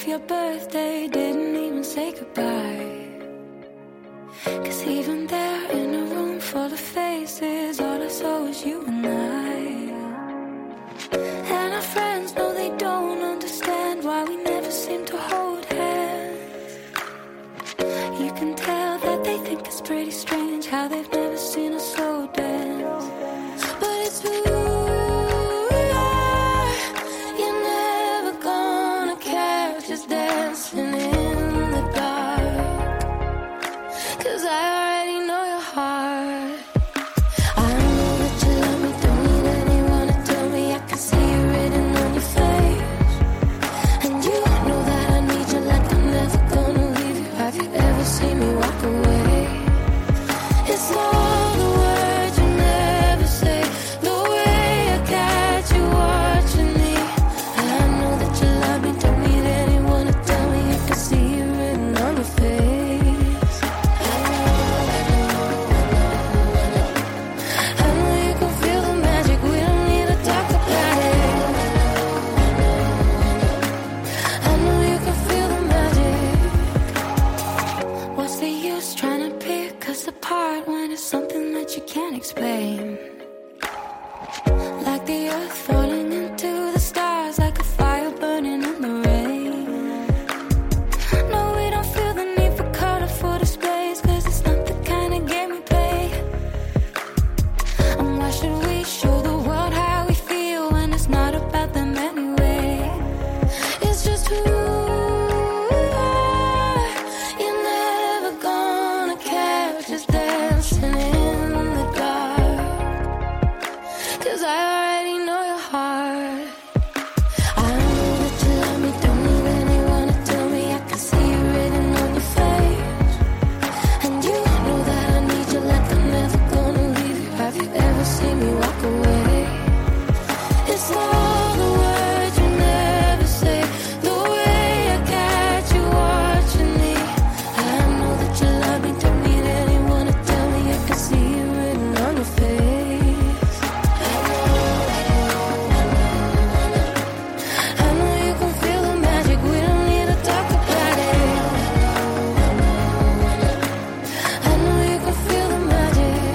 of your birthday, didn't even say goodbye. 'Cause even there in a room full of faces, all I saw was you and I. And our friends know they don't understand why we never seem to hold hands. You can tell that they think it's pretty strange how they've never seen us slow dance. But it's who you are, you're never gonna catch us dancing in the dark. 'Cause I already know your heart. I know that you love me, don't need anyone to tell me. I can see it written on your face. And you know that I need you like I'm never gonna leave you. Have you ever seen me walk away? It's all the words you never say, the way I catch you watching me. I know that you love me, don't need anyone to tell me. I can see it written on your face. I know you can feel the magic, we don't need to talk about it. I know you can feel the magic. What's the use trying to pick us apart when it's something that you can't explain? Like the earth falling into the stars, like a fire burning in the rain. No, we don't feel the need for colorful displays, 'cause it's not the kind of game we play. And why should we show the world how we feel when it's not about them anyway? It's just who you are, you're never gonna catch us dancing in the dark. 'Cause I already know your heart. I know that you love me, don't need anyone to tell me. I can see it written on your face. And you know that I need you like I'm never gonna leave you. Have you ever seen me walk away? It's all the words you never say, the way I catch you watching me. I know that you love me, don't need anyone to tell me. I can see it written on your face. I know you can feel the magic, we don't need to talk about it. I know you can feel the magic.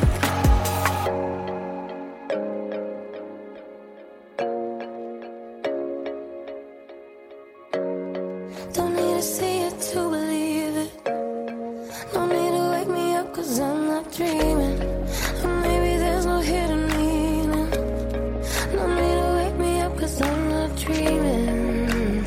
Don't need to see it to believe it. No need to wake me up 'cause I'm not dreaming. And maybe there's no hidden meaning. No need to wake me up 'cause I'm not dreaming.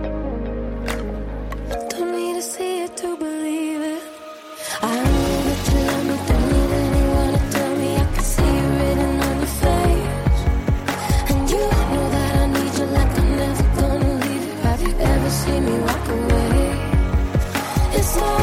Don't need to see it to believe it. I know that you love me, don't need anyone to tell me. I can see it written on your face. And you know that I need you like I'm never gonna leave you. Have you ever seen me walk away? It's all